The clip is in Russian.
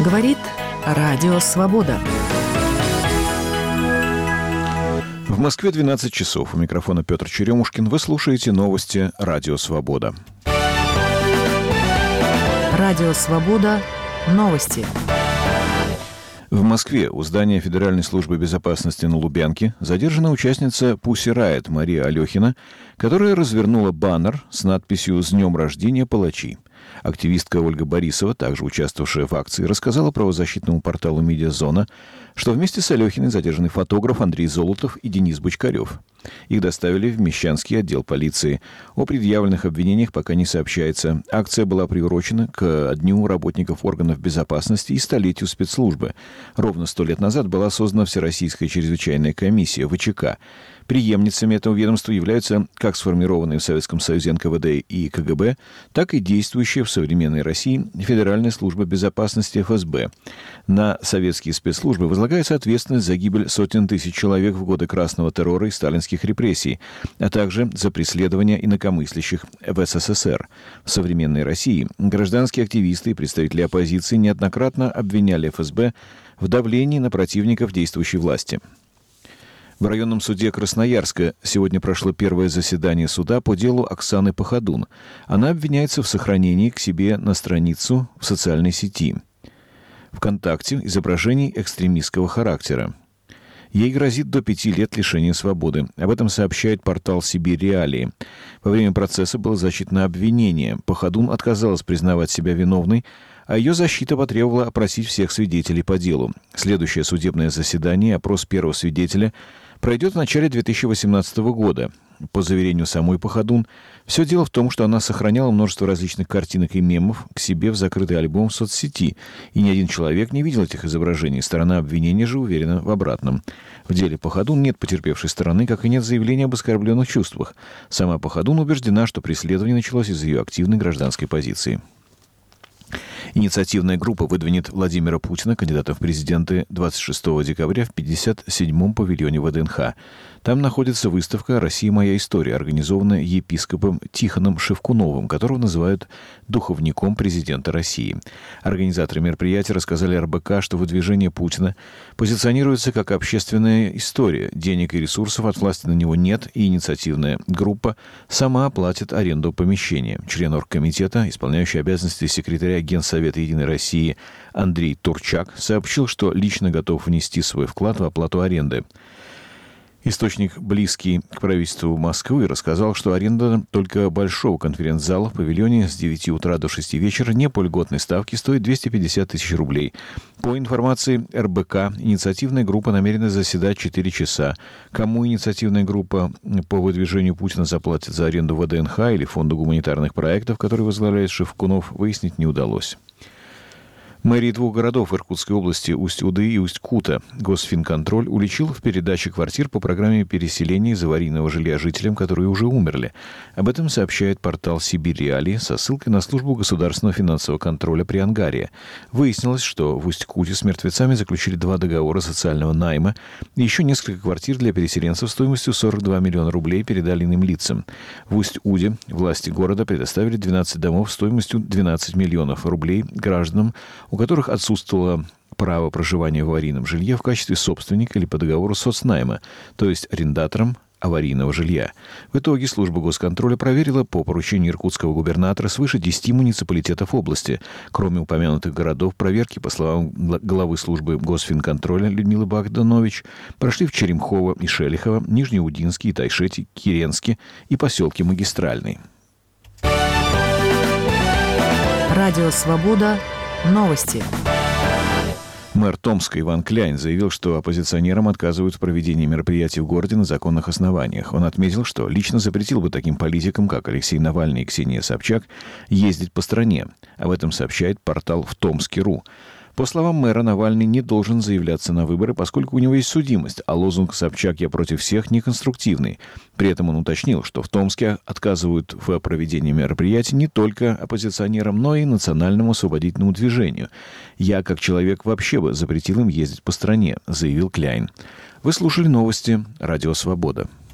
Говорит Радио Свобода. В Москве 12 часов. У микрофона Петр Черемушкин. Вы слушаете новости Радио Свобода. Радио Свобода. Новости. В Москве у здания Федеральной службы безопасности на Лубянке задержана участница Pussy Riot Мария Алехина, которая развернула баннер с надписью «С днем рождения, палачи». Активистка Ольга Борисова, также участвовавшая в акции, рассказала правозащитному порталу «Медиазона», что вместе с Алехиной задержаны фотограф Андрей Золотов и Денис Бочкарев. Их доставили в Мещанский отдел полиции. О предъявленных обвинениях пока не сообщается. Акция была приурочена к Дню работников органов безопасности и столетию спецслужбы. Ровно 100 лет назад была создана Всероссийская чрезвычайная комиссия ВЧК. Преемницами этого ведомства являются как сформированные в Советском Союзе НКВД и КГБ, так и действующая в современной России Федеральная служба безопасности ФСБ. На советские спецслужбы возлагается ответственность за гибель сотен тысяч человек в годы красного террора и сталинских репрессий, а также за преследование инакомыслящих в СССР. В современной России гражданские активисты и представители оппозиции неоднократно обвиняли ФСБ в давлении на противников действующей власти. В районном суде Красноярска сегодня прошло первое заседание суда по делу Оксаны Пахадун. Она обвиняется в сохранении к себе на страницу в социальной сети ВКонтакте изображений экстремистского характера. Ей грозит до 5 лет лишения свободы. Об этом сообщает портал «Сибирь Реалии». Во время процесса было зачитано обвинение. Пахадун отказалась признавать себя виновной, а ее защита потребовала опросить всех свидетелей по делу. Следующее судебное заседание, опрос первого свидетеля, пройдет в начале 2018 года. По заверению самой Пахадун, все дело в том, что она сохраняла множество различных картинок и мемов к себе в закрытый альбом в соцсети, и ни один человек не видел этих изображений. Сторона обвинения же уверена в обратном. В деле Пахадун нет потерпевшей стороны, как и нет заявления об оскорбленных чувствах. Сама Пахадун убеждена, что преследование началось из-за ее активной гражданской позиции. Инициативная группа выдвинет Владимира Путина, кандидата в президенты, 26 декабря в 57-м павильоне ВДНХ. Там находится выставка «Россия. Моя история», организованная епископом Тихоном Шевкуновым, которого называют духовником президента России. Организаторы мероприятия рассказали РБК, что выдвижение Путина позиционируется как общественная история. Денег и ресурсов от власти на него нет, и инициативная группа сама оплатит аренду помещения. Член оргкомитета, исполняющий обязанности секретаря Генсовета «Единой России» Андрей Турчак сообщил, что лично готов внести свой вклад в оплату аренды. Источник, близкий к правительству Москвы, рассказал, что аренда только большого конференц-зала в павильоне с 9 утра до 6 вечера не по льготной ставке стоит 250 тысяч рублей. По информации РБК, инициативная группа намерена заседать 4 часа. Кому инициативная группа по выдвижению Путина заплатит за аренду ВДНХ или Фонду гуманитарных проектов, который возглавляет Шевкунов, выяснить не удалось. Мэрии двух городов Иркутской области Усть-Уды и Усть-Кута Госфинконтроль уличил в передаче квартир по программе переселения из аварийного жилья жителям, которые уже умерли. Об этом сообщает портал «Сибирь Реалии» со ссылкой на службу государственного финансового контроля при Ангаре. Выяснилось, что в Усть-Куте с мертвецами заключили 2 договора социального найма и еще несколько квартир для переселенцев стоимостью 42 миллиона рублей передали иным лицам. В Усть-Уде власти города предоставили 12 домов стоимостью 12 миллионов рублей гражданам, у которых отсутствовало право проживания в аварийном жилье в качестве собственника или по договору соцнайма, то есть арендатором аварийного жилья. В итоге служба госконтроля проверила по поручению иркутского губернатора свыше 10 муниципалитетов области. Кроме упомянутых городов, проверки, по словам главы службы Госфинконтроля Людмилы Богданович, прошли в Черемхово и Шелихово, Нижнеудинске, Тайшете, Киренске и поселке Магистральный. Радио Свобода. Новости. Мэр Томска Иван Кляйн заявил, что оппозиционерам отказывают в проведении мероприятий в городе на законных основаниях. Он отметил, что лично запретил бы таким политикам, как Алексей Навальный и Ксения Собчак, ездить по стране. Об этом сообщает портал «Втомски.ру». По словам мэра, Навальный не должен заявляться на выборы, поскольку у него есть судимость, а лозунг «Собчак, я против всех» неконструктивный. При этом он уточнил, что в Томске отказывают в проведении мероприятий не только оппозиционерам, но и национальному освободительному движению. «Я, как человек, вообще бы запретил им ездить по стране», — заявил Кляйн. Вы слушали новости «Радио Свобода».